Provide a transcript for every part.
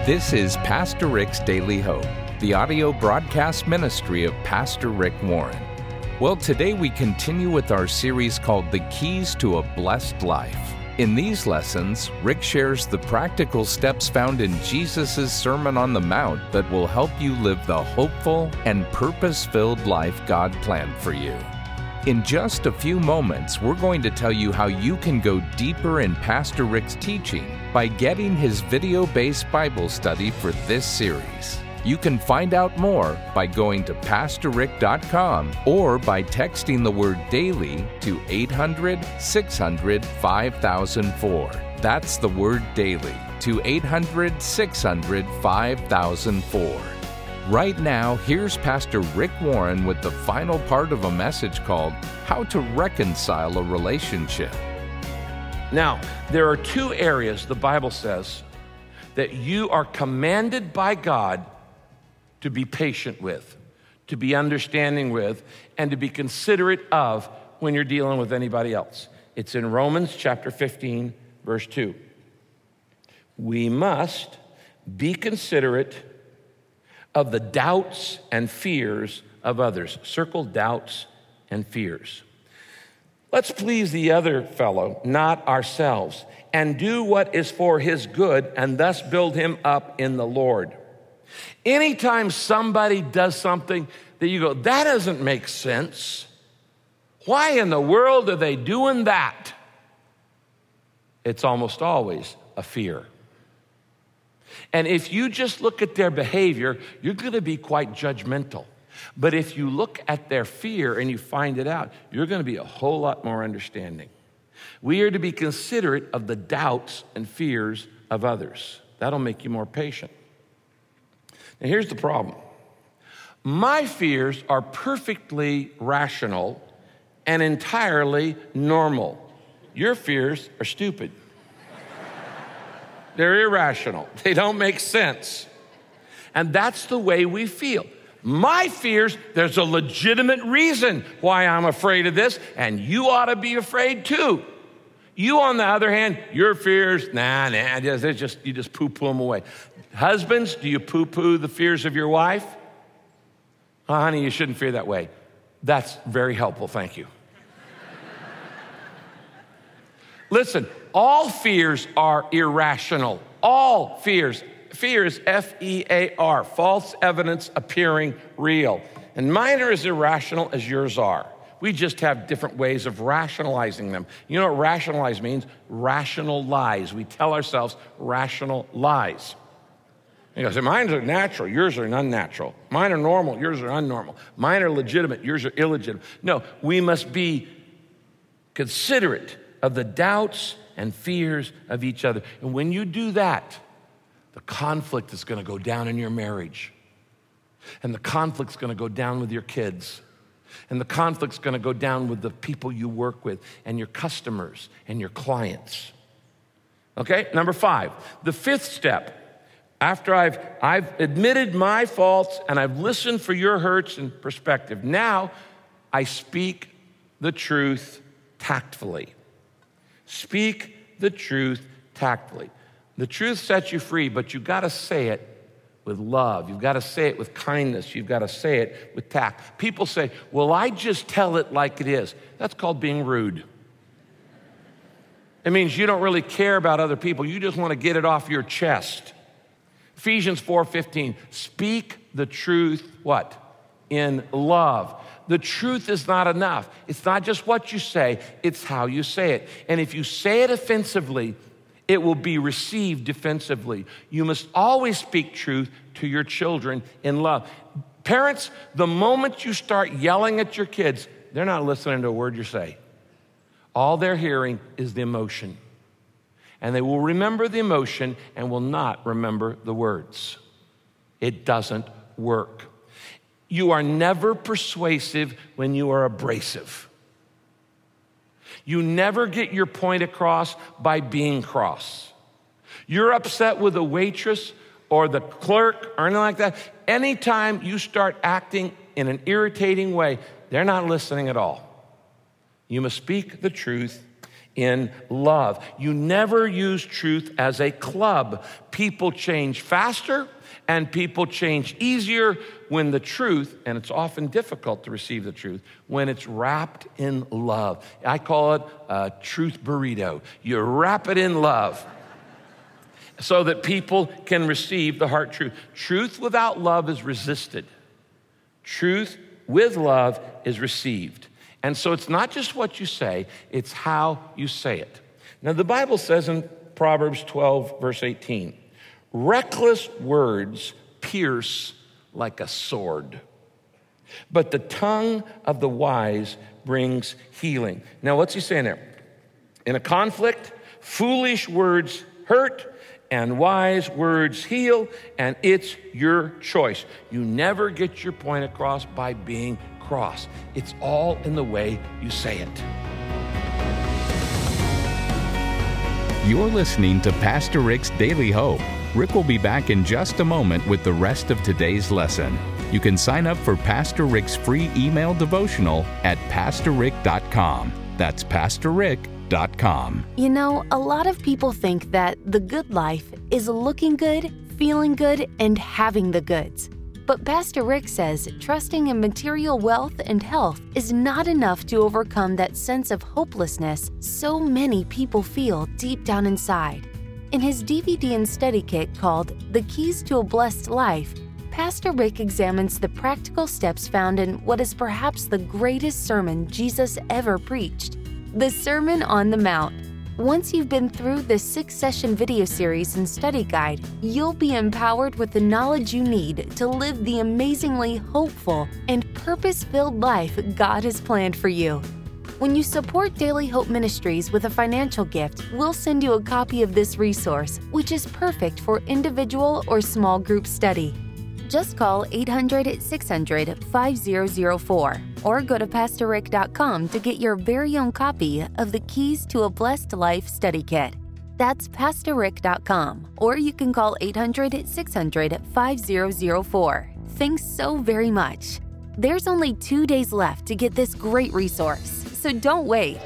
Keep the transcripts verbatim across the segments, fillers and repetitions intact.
This is Pastor Rick's Daily Hope, the audio broadcast ministry of Pastor Rick Warren. Well, today we continue with our series called The Keys to a Blessed Life. In these lessons, Rick shares the practical steps found in Jesus' Sermon on the Mount that will help you live the hopeful and purpose-filled life God planned for you. In just a few moments, we're going to tell you how you can go deeper in Pastor Rick's teaching by getting his video-based Bible study for this series. You can find out more by going to pastor rick dot com or by texting the word DAILY to eight hundred, six hundred, five thousand four. That's the word DAILY to eight hundred, six hundred, five thousand four. Right now, here's Pastor Rick Warren with the final part of a message called How to Reconcile a Relationship. Now, there are two areas the Bible says that you are commanded by God to be patient with, to be understanding with, and to be considerate of when you're dealing with anybody else. It's in Romans chapter fifteen, verse two. We must be considerate of the doubts and fears of others. Circle doubts and fears. Let's please the other fellow, not ourselves, and do what is for his good, and thus build him up in the Lord. Anytime somebody does something that you go, that doesn't make sense. Why in the world are they doing that? It's almost always a fear. And if you just look at their behavior, you're going to be quite judgmental. But if you look at their fear and you find it out, you're going to be a whole lot more understanding. We are to be considerate of the doubts and fears of others. That'll make you more patient. Now, here's the problem. My fears are perfectly rational and entirely normal. Your fears are stupid. They're irrational. They don't make sense. And that's the way we feel. My fears, there's a legitimate reason why I'm afraid of this, and you ought to be afraid too. You, on the other hand, your fears, nah, nah, they're just, you just poo-poo them away. Husbands, do you poo-poo the fears of your wife? Oh, honey, you shouldn't fear that way. That's very helpful, thank you. Listen, all fears are irrational. All fears. Fear is F E A R, false evidence appearing real. And mine are as irrational as yours are. We just have different ways of rationalizing them. You know what rationalize means? Rational lies. We tell ourselves rational lies. You go, so mine are natural, yours are unnatural. Mine are normal, yours are unnormal. Mine are legitimate, yours are illegitimate. No, we must be considerate of the doubts and fears of each other. And when you do that, the conflict is going to go down in your marriage. And the conflict's going to go down with your kids. And the conflict's going to go down with the people you work with and your customers and your clients. Okay, number five, the fifth step. After I've, I've admitted my faults and I've listened for your hurts and perspective, now I speak the truth tactfully. Speak the truth tactfully. The truth sets you free, but you've got to say it with love. You've got to say it with kindness. You've got to say it with tact. People say, well, I just tell it like it is. That's called being rude. It means you don't really care about other people. You just want to get it off your chest. Ephesians four fifteen, speak the truth, what? In love. The truth is not enough. It's not just what you say, it's how you say it. And if you say it offensively, it will be received defensively. You must always speak truth to your children in love. Parents, the moment you start yelling at your kids, they're not listening to a word you say. All they're hearing is the emotion. And they will remember the emotion and will not remember the words. It doesn't work. You are never persuasive when you are abrasive. You never get your point across by being cross. You're upset with a waitress or the clerk or anything like that. Anytime you start acting in an irritating way, they're not listening at all. You must speak the truth in love. You never use truth as a club. People change faster and people change easier when the truth, and it's often difficult to receive the truth, when it's wrapped in love. I call it a truth burrito. You wrap it in love so that people can receive the heart truth. Truth without love is resisted. Truth with love is received. And so it's not just what you say, it's how you say it. Now, the Bible says in Proverbs twelve, verse eighteen, reckless words pierce like a sword, but the tongue of the wise brings healing. Now, what's he saying there? In a conflict, foolish words hurt and wise words heal, and it's your choice. You never get your point across by being cross. It's all in the way you say it. You're listening to Pastor Rick's Daily Hope. Rick will be back in just a moment with the rest of today's lesson. You can sign up for Pastor Rick's free email devotional at pastor rick dot com. That's pastor rick dot com. You know, a lot of people think that the good life is looking good, feeling good, and having the goods. But Pastor Rick says trusting in material wealth and health is not enough to overcome that sense of hopelessness so many people feel deep down inside. In his D V D and study kit called The Keys to a Blessed Life, Pastor Rick examines the practical steps found in what is perhaps the greatest sermon Jesus ever preached, the Sermon on the Mount. Once you've been through this six-session video series and study guide, you'll be empowered with the knowledge you need to live the amazingly hopeful and purpose-filled life God has planned for you. When you support Daily Hope Ministries with a financial gift, we'll send you a copy of this resource, which is perfect for individual or small group study. Just call eight hundred, six hundred, five zero zero four or go to pastor rick dot com to get your very own copy of the Keys to a Blessed Life study kit. That's pastor rick dot com, or you can call eight hundred, six hundred, five zero zero four. Thanks so very much. There's only two days left to get this great resource, so don't wait.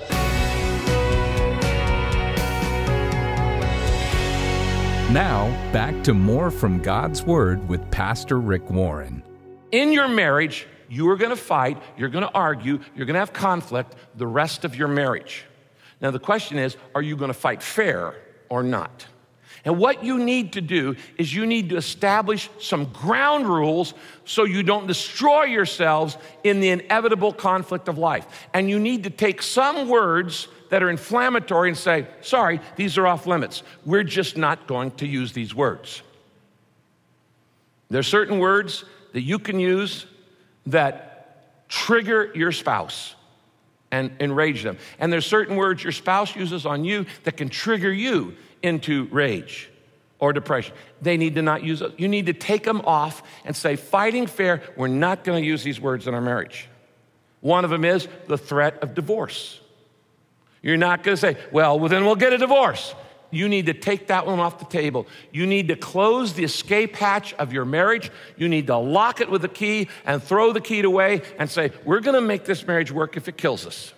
Now, back to more from God's Word with Pastor Rick Warren. In your marriage, you are going to fight, you're going to argue, you're going to have conflict the rest of your marriage. Now, the question is, are you going to fight fair or not? And what you need to do is you need to establish some ground rules so you don't destroy yourselves in the inevitable conflict of life. And you need to take some words that are inflammatory and say, sorry, these are off limits. We're just not going to use these words. There are certain words that you can use that trigger your spouse and enrage them. And there's certain words your spouse uses on you that can trigger you into rage or depression. They need to not use it. You need to take them off and say, fighting fair, we're not going to use these words in our marriage. One of them is the threat of divorce. You're not going to say, well, well, then we'll get a divorce. You need to take that one off the table. You need to close the escape hatch of your marriage. You need to lock it with a key and throw the key away and say, we're going to make this marriage work if it kills us.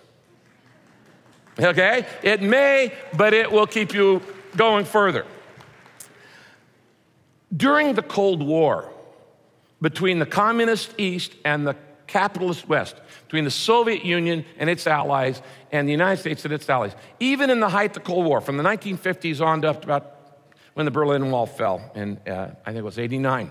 Okay? It may, but it will keep you going further. During the Cold War, between the communist East and the capitalist West, between the Soviet Union and its allies and the United States and its allies, even in the height of the Cold War, from the nineteen fifties on to up to about when the Berlin Wall fell in, uh, I think it was eighty-nine.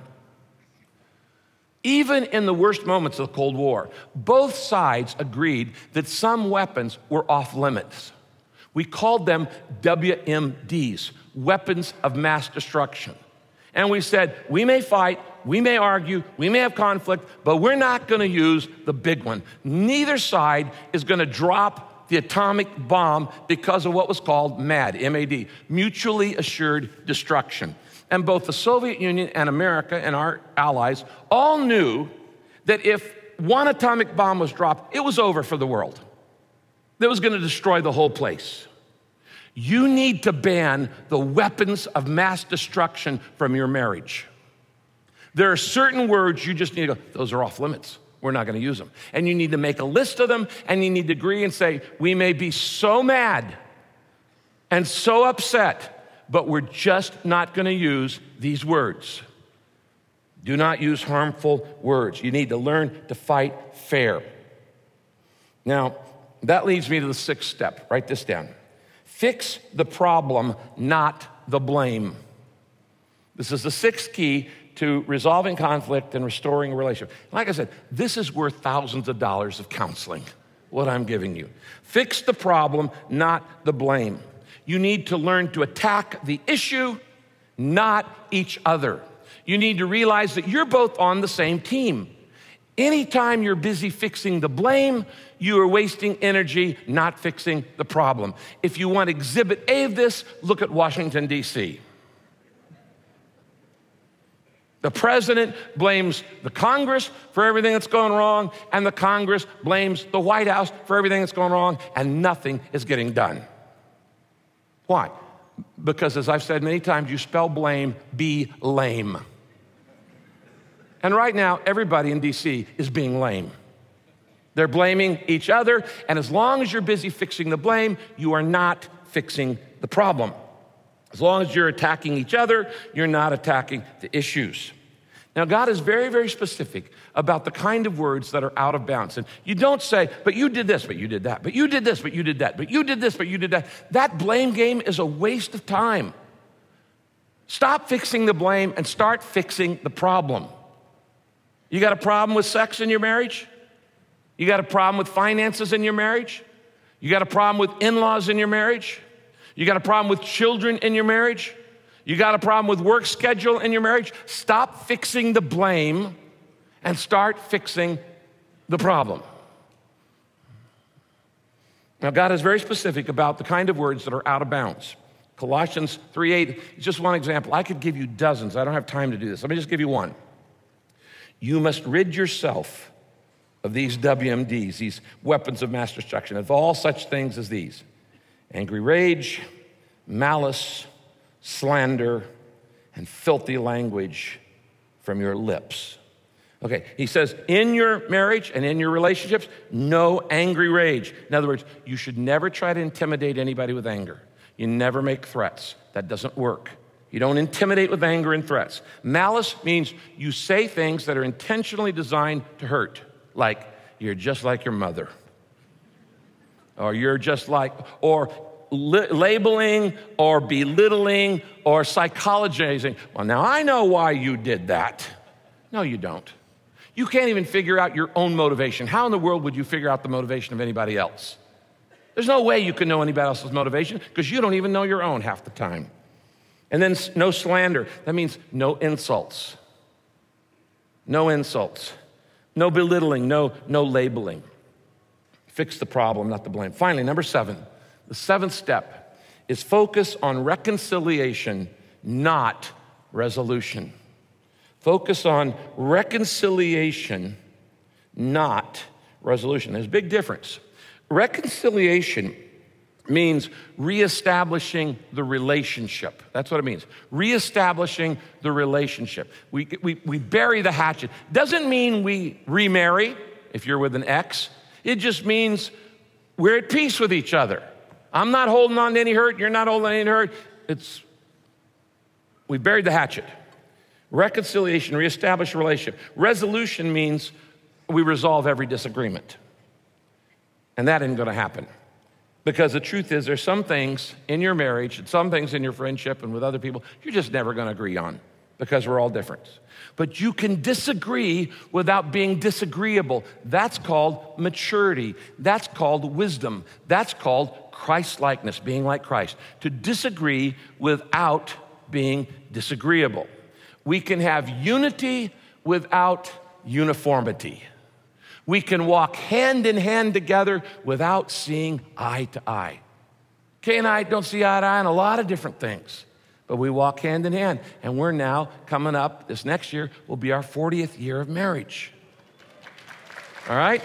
Even in the worst moments of the Cold War, both sides agreed that some weapons were off limits. We called them W M Ds, weapons of mass destruction. And we said, we may fight, we may argue, we may have conflict, but we're not going to use the big one. Neither side is going to drop the atomic bomb because of what was called MAD, M A D, mutually assured destruction. And both the Soviet Union and America and our allies all knew that if one atomic bomb was dropped, it was over for the world. That was going to destroy the whole place. You need to ban the weapons of mass destruction from your marriage. There are certain words you just need to go, those are off limits. We're not going to use them. And you need to make a list of them, and you need to agree and say, we may be so mad and so upset, but we're just not going to use these words. Do not use harmful words. You need to learn to fight fair. Now, that leads me to the sixth step. Write this down. Fix the problem, not the blame. This is the sixth key to resolving conflict and restoring a relationship. Like I said, this is worth thousands of dollars of counseling, what I'm giving you. Fix the problem, not the blame. You need to learn to attack the issue, not each other. You need to realize that you're both on the same team. Anytime you're busy fixing the blame, you are wasting energy not fixing the problem. If you want exhibit A of this, look at Washington, D C The president blames the Congress for everything that's going wrong, and the Congress blames the White House for everything that's going wrong, and nothing is getting done. Why? Because, as I've said many times, you spell blame, be lame. And right now, everybody in D C is being lame. They're blaming each other, and as long as you're busy fixing the blame, you are not fixing the problem. As long as you're attacking each other, you're not attacking the issues. Now, God is very, very specific about the kind of words that are out of bounds. And you don't say, but you did this, but you did that, but you did this, but you did that, but you did this, but you did that. That blame game is a waste of time. Stop fixing the blame and start fixing the problem. You got a problem with sex in your marriage? You got a problem with finances in your marriage? You got a problem with in-laws in your marriage? You got a problem with children in your marriage? You got a problem with work schedule in your marriage? Stop fixing the blame and start fixing the problem. Now, God is very specific about the kind of words that are out of bounds. Colossians three eight is just one example. I could give you dozens. I don't have time to do this. Let me just give you one. You must rid yourself of these W M Ds, these weapons of mass destruction, of all such things as these: angry rage, malice, slander, and filthy language from your lips. Okay, he says in your marriage and in your relationships, no angry rage. In other words, you should never try to intimidate anybody with anger. You never make threats. That doesn't work. You don't intimidate with anger and threats. Malice means you say things that are intentionally designed to hurt, like you're just like your mother, or you're just like, or li- labeling or belittling or psychologizing. Well, now I know why you did that. No, you don't. You can't even figure out your own motivation. How in the world would you figure out the motivation of anybody else? There's no way you can know anybody else's motivation because you don't even know your own half the time. And then no slander. That means no insults. No insults. No belittling, no, no labeling. Fix the problem, not the blame. Finally, number seven, the seventh step is focus on reconciliation, not resolution. Focus on reconciliation, not resolution. There's a big difference. Reconciliation means reestablishing the relationship. That's what it means. Reestablishing the relationship. We, we, we bury the hatchet. Doesn't mean we remarry if you're with an ex. It just means we're at peace with each other. I'm not holding on to any hurt. You're not holding on to any hurt. It's, we buried the hatchet. Reconciliation, reestablish a relationship. Resolution means we resolve every disagreement. And that isn't going to happen. Because the truth is, there's some things in your marriage and some things in your friendship and with other people you're just never going to agree on because we're all different. But you can disagree without being disagreeable. That's called maturity. That's called wisdom. That's called Christ-likeness, being like Christ. To disagree without being disagreeable. We can have unity without uniformity. We can walk hand in hand together without seeing eye to eye. Kay and I don't see eye to eye on a lot of different things, but we walk hand in hand. And we're now coming up, this next year will be our fortieth year of marriage. All right?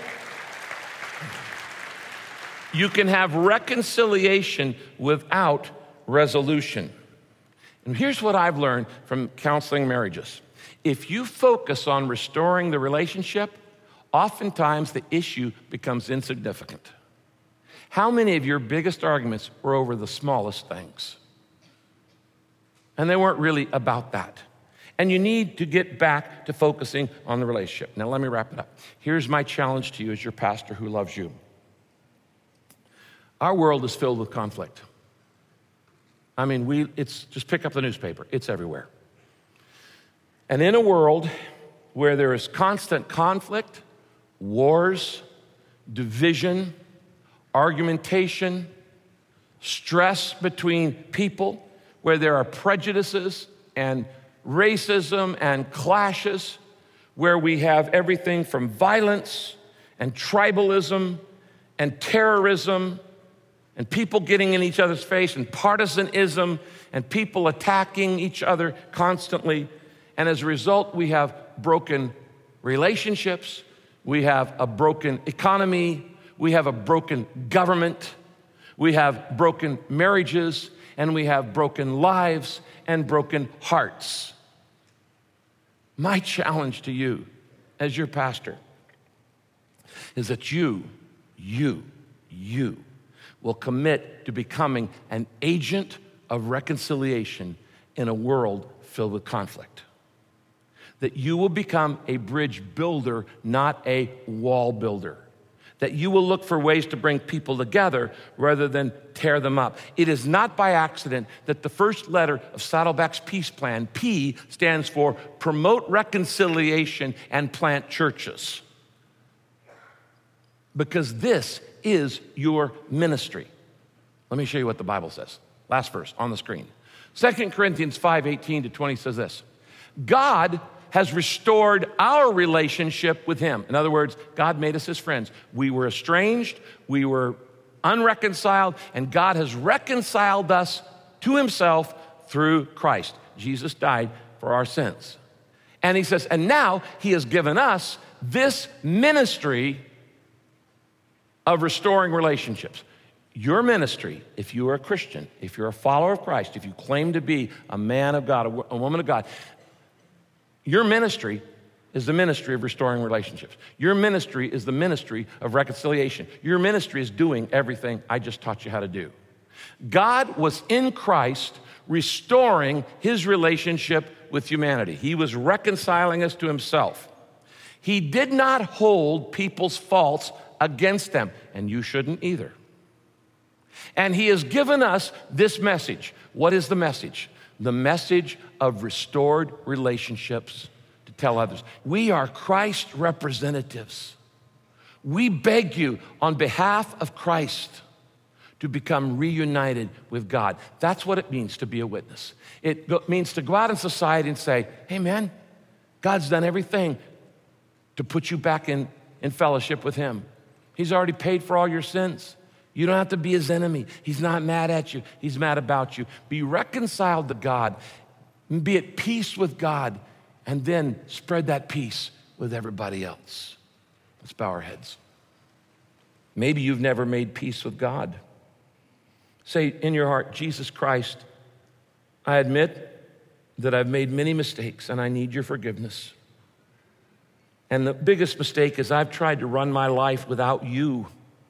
You can have reconciliation without resolution. And here's what I've learned from counseling marriages. If you focus on restoring the relationship, oftentimes the issue becomes insignificant. How many of your biggest arguments were over the smallest things? And they weren't really about that. And you need to get back to focusing on the relationship. Now, let me wrap it up. Here's my challenge to you as your pastor who loves you. Our world is filled with conflict. I mean, we it's just pick up the newspaper. It's everywhere. And in a world where there is constant conflict, wars, division, argumentation, stress between people, where there are prejudices and racism and clashes, where we have everything from violence and tribalism and terrorism and people getting in each other's face and partisanism and people attacking each other constantly. And as a result, we have broken relationships, we have a broken economy, we have a broken government, we have broken marriages, and we have broken lives and broken hearts. My challenge to you as your pastor is that you, you, you will commit to becoming an agent of reconciliation in a world filled with conflict. That you will become a bridge builder, not a wall builder. That you will look for ways to bring people together rather than tear them up. It is not by accident that the first letter of Saddleback's peace plan, P, stands for promote reconciliation and plant churches. Because this is your ministry. Let me show you what the Bible says. Last verse on the screen. Second Corinthians five, eighteen to twenty says this. God has restored our relationship with him. In other words, God made us his friends. We were estranged, we were unreconciled, and God has reconciled us to himself through Christ. Jesus died for our sins. And he says, and now he has given us this ministry of restoring relationships. Your ministry, if you are a Christian, if you're a follower of Christ, if you claim to be a man of God, a woman of God, your ministry is the ministry of restoring relationships. Your ministry is the ministry of reconciliation. Your ministry is doing everything I just taught you how to do. God was in Christ restoring his relationship with humanity. He was reconciling us to himself. He did not hold people's faults against them, and you shouldn't either. And he has given us this message. What is the message? The message of restored relationships to tell others. We are Christ representatives. We beg you on behalf of Christ to become reunited with God. That's what it means to be a witness. It means to go out in society and say, hey man, God's done everything to put you back in, in fellowship with him. He's already paid for all your sins. You don't have to be his enemy. He's not mad at you. He's mad about you. Be reconciled to God. Be at peace with God. And then spread that peace with everybody else. Let's bow our heads. Maybe you've never made peace with God. Say in your heart, Jesus Christ, I admit that I've made many mistakes and I need your forgiveness. And the biggest mistake is I've tried to run my life without you.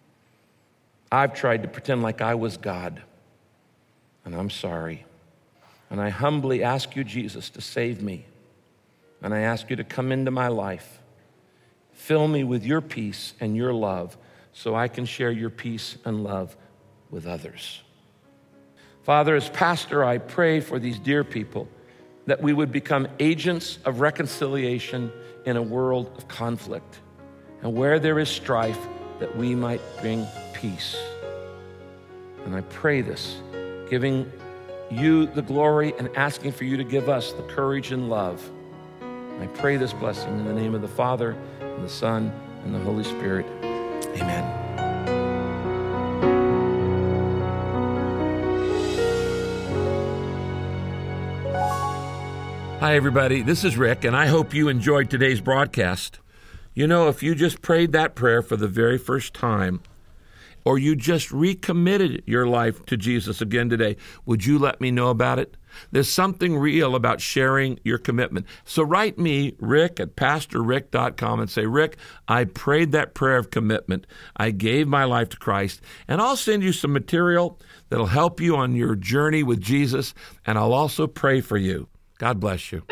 I've tried to pretend like I was God, and I'm sorry. And I humbly ask you, Jesus, to save me. And I ask you to come into my life. Fill me with your peace and your love so I can share your peace and love with others. Father, as pastor, I pray for these dear people that we would become agents of reconciliation in a world of conflict. And where there is strife, that we might bring peace. And I pray this, giving you the glory and asking for you to give us the courage and love. I pray this blessing in the name of the Father, and the Son, and the Holy Spirit. Amen. Hi, everybody. This is Rick, and I hope you enjoyed today's broadcast. You know, if you just prayed that prayer for the very first time or you just recommitted your life to Jesus again today, would you let me know about it? There's something real about sharing your commitment. So write me, Rick, at pastor rick dot com and say, Rick, I prayed that prayer of commitment. I gave my life to Christ, and I'll send you some material that'll help you on your journey with Jesus, and I'll also pray for you. God bless you.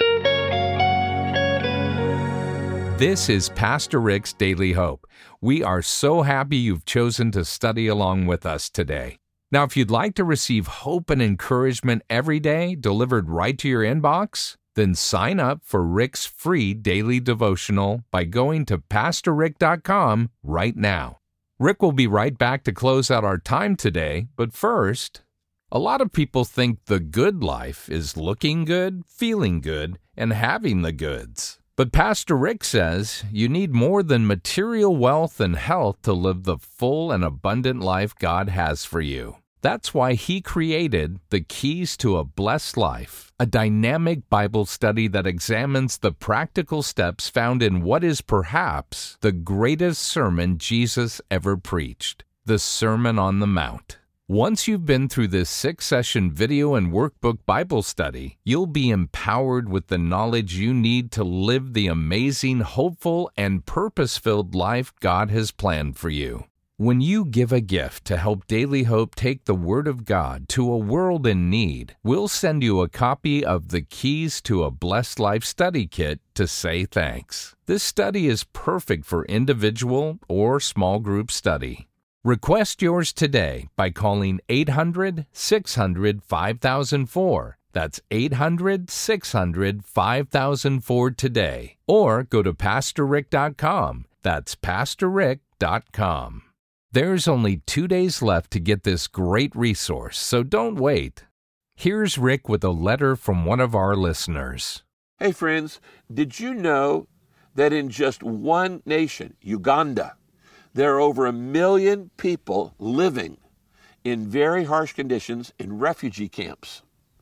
This is Pastor Rick's Daily Hope. We are so happy you've chosen to study along with us today. Now, if you'd like to receive hope and encouragement every day delivered right to your inbox, then sign up for Rick's free daily devotional by going to pastor rick dot com right now. Rick will be right back to close out our time today, but first, a lot of people think the good life is looking good, feeling good, and having the goods. But Pastor Rick says you need more than material wealth and health to live the full and abundant life God has for you. That's why he created The Keys to a Blessed Life, a dynamic Bible study that examines the practical steps found in what is perhaps the greatest sermon Jesus ever preached, the Sermon on the Mount. Once you've been through this six-session video and workbook Bible study, you'll be empowered with the knowledge you need to live the amazing, hopeful, and purpose-filled life God has planned for you. When you give a gift to help Daily Hope take the Word of God to a world in need, we'll send you a copy of the Keys to a Blessed Life study kit to say thanks. This study is perfect for individual or small group study. Request yours today by calling eight hundred, six hundred, five thousand four. That's eight hundred, six hundred, five thousand four today. Or go to pastor rick dot com. That's pastor rick dot com. There's only two days left to get this great resource, so don't wait. Here's Rick with a letter from one of our listeners. Hey friends, did you know that in just one nation, Uganda, there are over a million people living in very harsh conditions in refugee camps?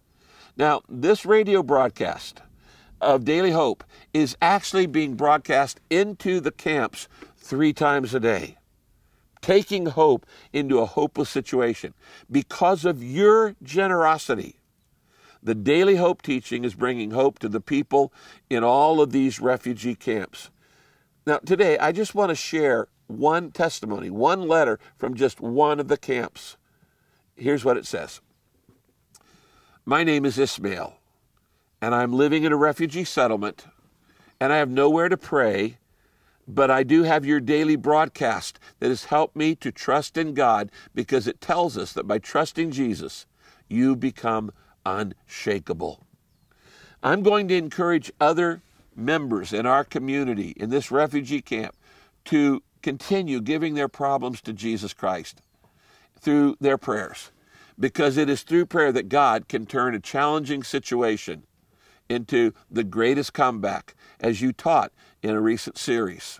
Now, this radio broadcast of Daily Hope is actually being broadcast into the camps three times a day, taking hope into a hopeless situation. Because of your generosity, the Daily Hope teaching is bringing hope to the people in all of these refugee camps. Now, today, I just want to share one testimony, one letter from just one of the camps. Here's what it says. My name is Ismail, and I'm living in a refugee settlement, and I have nowhere to pray, but I do have your daily broadcast that has helped me to trust in God, because it tells us that by trusting Jesus, you become unshakable. I'm going to encourage other members in our community in this refugee camp to continue giving their problems to Jesus Christ through their prayers, because it is through prayer that God can turn a challenging situation into the greatest comeback, as you taught in a recent series.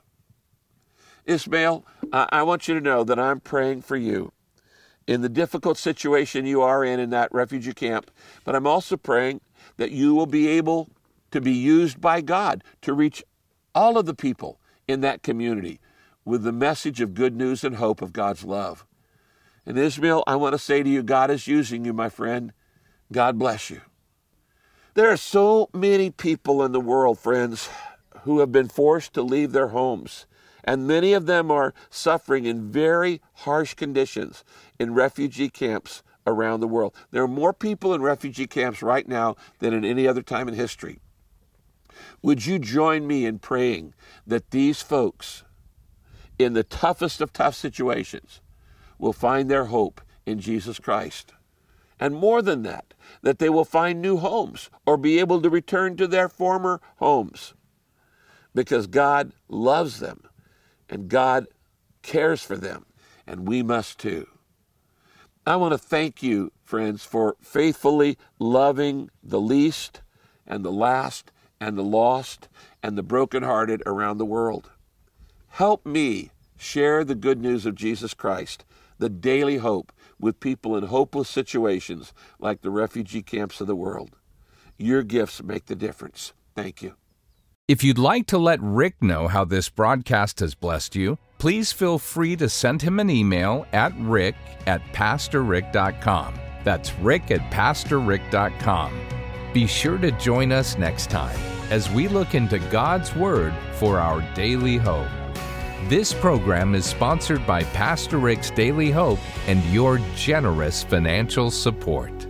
Ismail, I want you to know that I'm praying for you in the difficult situation you are in in that refugee camp, but I'm also praying that you will be able to be used by God to reach all of the people in that community with the message of good news and hope of God's love. And Ismail, I want to say to you, God is using you, my friend. God bless you. There are so many people in the world, friends, who have been forced to leave their homes, and many of them are suffering in very harsh conditions in refugee camps around the world. There are more people in refugee camps right now than in any other time in history. Would you join me in praying that these folks, in the toughest of tough situations, will find their hope in Jesus Christ? And more than that, that they will find new homes or be able to return to their former homes, because God loves them and God cares for them, and we must too. I want to thank you, friends, for faithfully loving the least and the last and the lost and the brokenhearted around the world. Help me share the good news of Jesus Christ, the daily hope, with people in hopeless situations like the refugee camps of the world. Your gifts make the difference. Thank you. If you'd like to let Rick know how this broadcast has blessed you, please feel free to send him an email at rick at pastor rick dot com. That's rick at pastor rick dot com. Be sure to join us next time as we look into God's Word for our daily hope. This program is sponsored by Pastor Rick's Daily Hope and your generous financial support.